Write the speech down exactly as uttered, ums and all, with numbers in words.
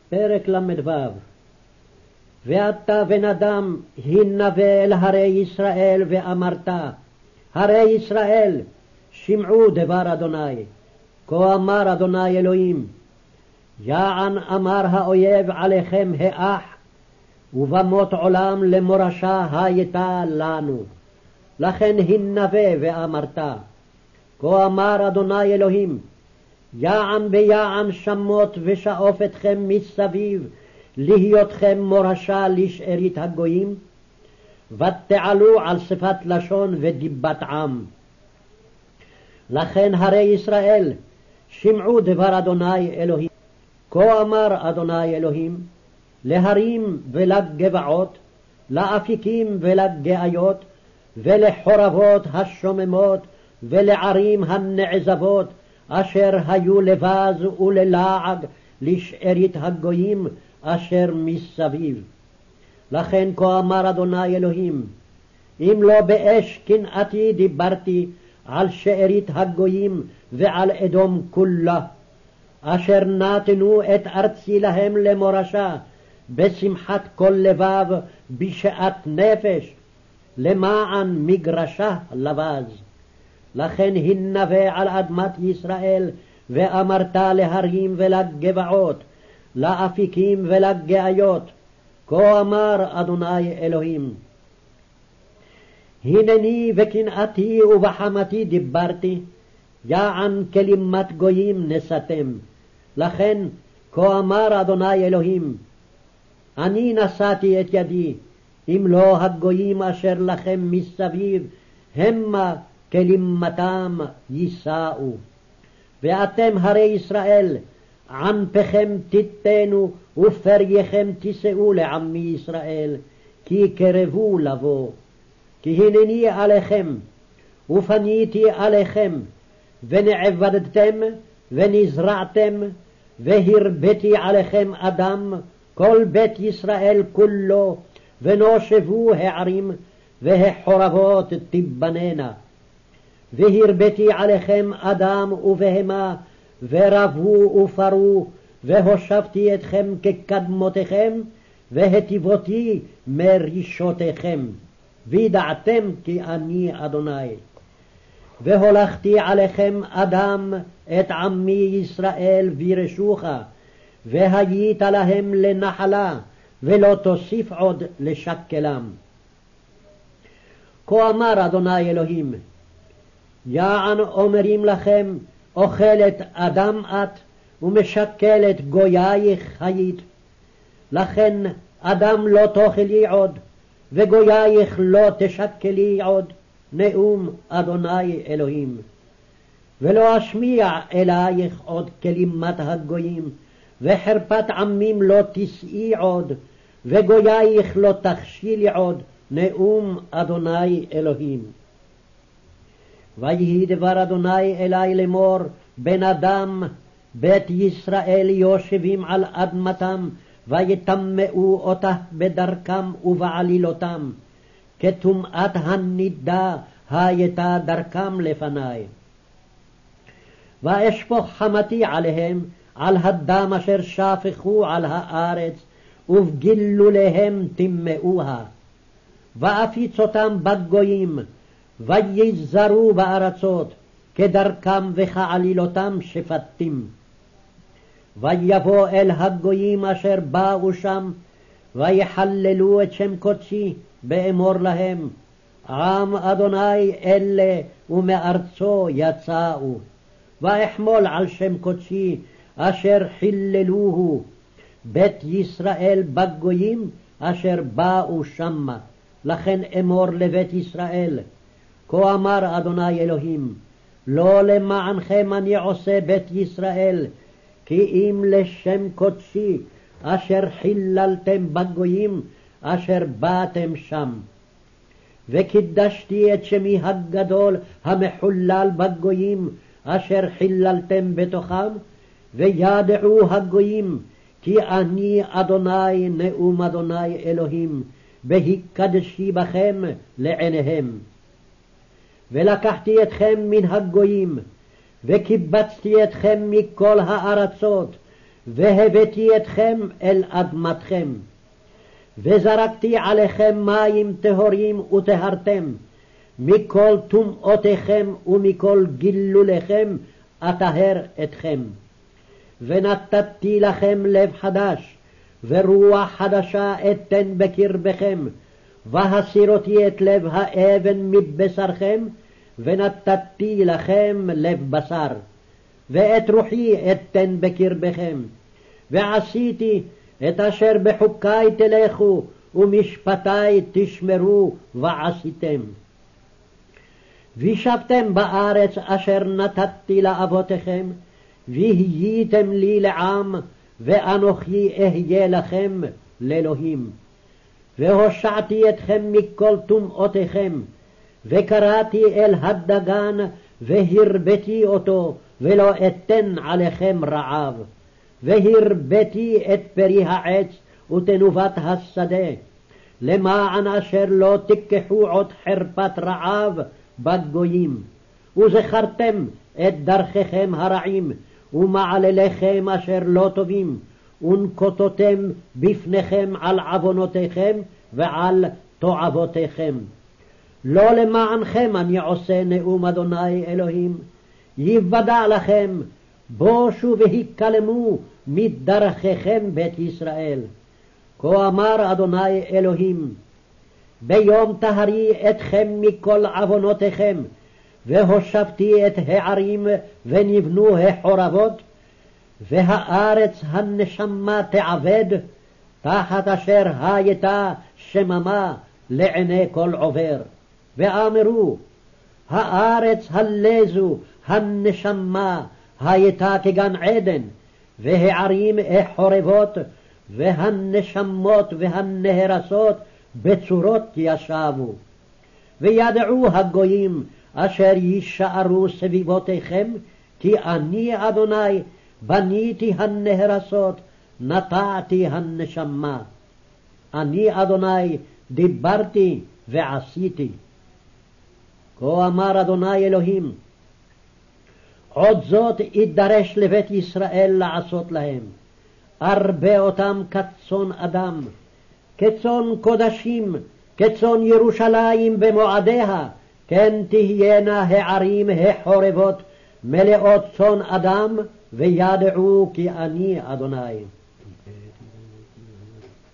פרק למ"ו. ואתה בן אדם הנבא אל הרי ישראל ואמרת, הרי ישראל שמעו דבר אדוני, כה אמר אדוני אלוהים, יען אמר האויב עליכם האח, ובמות עולם למורשה הייתה לנו. לכן הנבא ואמרת, כה אמר אדוני אלוהים, יען ביען שמות ושאוף אתכם מסביב, להיותכם מורשה לשארית הגויים, ותעלו על שפת לשון ודיבת עם. לכן הרי ישראל שמעו דבר אדוני אלוהים. כה אמר אדוני אלוהים, להרים ולגבעות, לאפיקים ולגאיות, ולחורבות השוממות, ולערים הנעזבות, אשר היו לבז וללעג לשארית הגויים אשר מסביב. לכן כה אמר אדוני אלוהים, אם לא באש קנאתי דיברתי על שארית הגויים ועל אדום כולה, אשר נתנו את ארצי להם למורשה, בשמחת כל לבב, בשאט נפש, למען מגרשה לבז. לכן הנבא על אדמת ישראל, ואמרת להרים ולגבעות, לאפיקים ולגאיות, כה אמר אדוני אלוהים, הנני בקנאתי ובחמתי דיברתי, יען כלימת גויים נשאתם. לכן כה אמר אדוני אלוהים, אני נשאתי את ידי, אם לא הגויים אשר לכם מסביב, המה כלימתם יישאו. ואתם הרי ישראל, ענפכם תיתנו ופרייכם תישאו לעמי ישראל, כי קרבו לבוא. כי הנני עליכם, ופניתי עליכם, ונעבדתם, ונזרעתם, והרביתי עליכם אדם, כל בית ישראל כולו, ונושבו הערים, והחורבות תיבננה. והרביתי עליכם אדם ובהמה, ורבו ופרו, והושבתי אתכם כקדמותיכם, והטיבותי מרישותיכם. וידעתם כי אני אדוני. והולכתי עליכם אדם את עמי ישראל וירשוך, והיית להם לנחלה, ולא תוסיף עוד לשקלם. כה אמר אדוני אלוהים, יען אומרים לכם, אוכלת אדם את, ומשקלת גוייך היית. לכן אדם לא תאכלי עוד, וגוייך לא תשקלי עוד, נאום אדוני אלוהים. ולא אשמיע אלייך עוד כלימת הגויים, וחרפת עמים לא תשאי עוד, וגוייך לא תכשילי עוד, נאום אדוני אלוהים. ויהי דבר אדוני אלי לאמור, בן אדם, בית ישראל יושבים על אדמתם, ויטמאו אותה בדרכם ובעלילותם, כטומאת הנידה הייתה דרכם לפני. ואשפוך חמתי עליהם, על הדם אשר שפכו על הארץ, ובגילוליהם טמאוה. ואפיץ אותם בגויים, ויזרו בארצות, כדרכם וכעלילותם שפטים. ויבוא אל הגויים אשר באו שם, ויחללו את שם קודשי, באמור להם, עם אדוני אלה ומארצו יצאו. ואחמול על שם קודשי אשר חיללוהו, בית ישראל בגויים אשר באו שמה. לכן אמור לבית ישראל, כה אמר אדוני אלוהים, לא למענכם אני עושה בית ישראל, כי אם לשם קודשי אשר חיללתם בגויים אשר באתם שם. וקידשתי את שמי הגדול המחולל בגויים אשר חיללתם בתוכם, וידעו הגויים כי אני אדוני נאום אדוני אלוהים, בהיקדשי בכם לעיניהם. ולקחתי אתכם מן הגויים, וקיבצתי אתכם מכל הארצות, והבאתי אתכם אל אדמתכם. וזרקתי עליכם מים טהורים וטהרתם, מכל טומאותיכם ומכל גילוליכם אטהר אתכם. ונתתי לכם לב חדש, ורוח חדשה אתן בקרבכם, והסירותי את לב האבן מבשרכם, ונתתי לכם לב בשר. ואת רוחי אתן בקרבכם, ועשיתי את אשר בחוקי תלכו, ומשפטי תשמרו ועשיתם. וישבתם בארץ אשר נתתי לאבותיכם, והייתם לי לעם, ואנוכי אהיה לכם לאלוהים. והושעתי אתכם מכל טומאותיכם, וקראתי אל הדגן, והרביתי אותו, ולא אתן עליכם רעב. והרביתי את פרי העץ ותנובת השדה, למען אשר לא תיקחו עוד חרפת רעב בגויים. וזכרתם את דרכיכם הרעים, ומעלליכם אשר לא טובים, ונקוטותם בפניכם על עוונותיכם ועל תועבותיכם. לא למענכם אני עושה נאום אדוני אלוהים, יוודע לכם, בושו והיכלמו מדרכיכם בית ישראל. כה אמר אדוני אלוהים, ביום טהרי אתכם מכל עוונותיכם, והושבתי את הערים ונבנו החורבות, והארץ הנשמה תעבד, תחת אשר הייתה שממה לעיני כל עובר. ואמרו, הארץ הלזו הנשמה הייתה כגן עדן, והערים החורבות, והנשמות והנהרסות בצורות ישבו. וידעו הגויים אשר יישארו סביבותיכם, כי אני אדוני בניתי הנהרסות, נטעתי הנשמה. אני אדוני דיברתי ועשיתי. כה אמר אדוני אלוהים, עוד זאת ידרש לבית ישראל לעשות להם, ארבה אותם כצאן אדם, כצאן קודשים, כצאן ירושלים במועדיה, כן תהיינה הערים החורבות מלאות צאן אדם, וידעו כי אני אדוני.